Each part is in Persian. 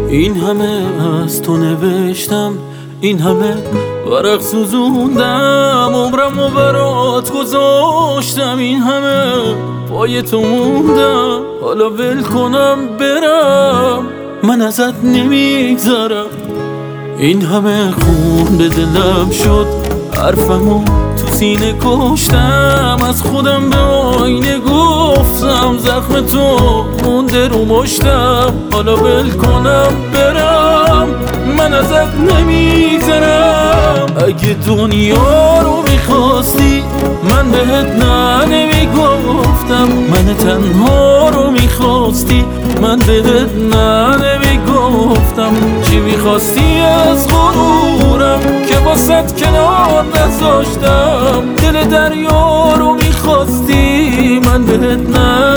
این همه از تو نوشتم، این همه ورق سوزوندم، عمرمو برات گذاشتم، این همه پای تو موندم. حالا ول کنم برم، من ازت نمیگذرم. این همه خون به دلم شد، حرفمو تو سینه کشتم، از خودم به آینه گفتم زخم تو مونده رو مشتم. حالا ول کنم برم، من ازت نمیگذرم. اگه دنیا رو میخواستی من بهت نه نمیگفتم، من تنها رو میخواستی من بهت نه نمیگفتم. چی میخواستی از غرورم که واسط کنار نذاشتم؟ دل دریا رو میخواستی من بهت نه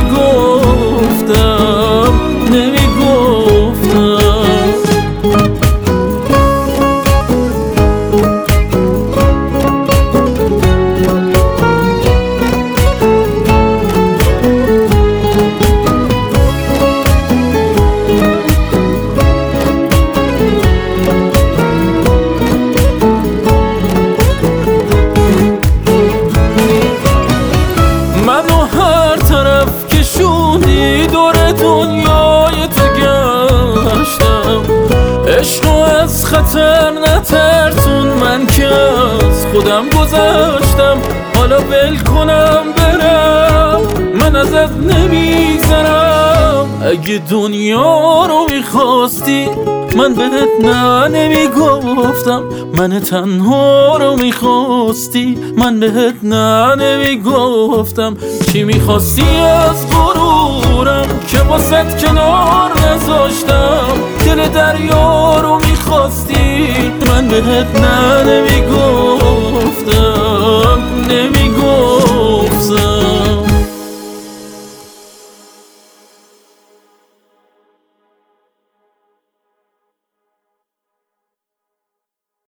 نمیگفتم، نمیگفتم. دور دنیای تو گشتم، عشقو از خطر نترسون، من که از خودم گذشتم. حالا ول کنم برم، من ازت نمیگذرم. اگه دنیا رو میخواستی من بهت نه نمیگفتم، من تنها رو میخواستی من بهت نه نمیگفتم. چی میخواستی از غرورم که واسط کنار نذاشتم؟ دل دریا رو میخواستی من بهت نه نمیگفتم.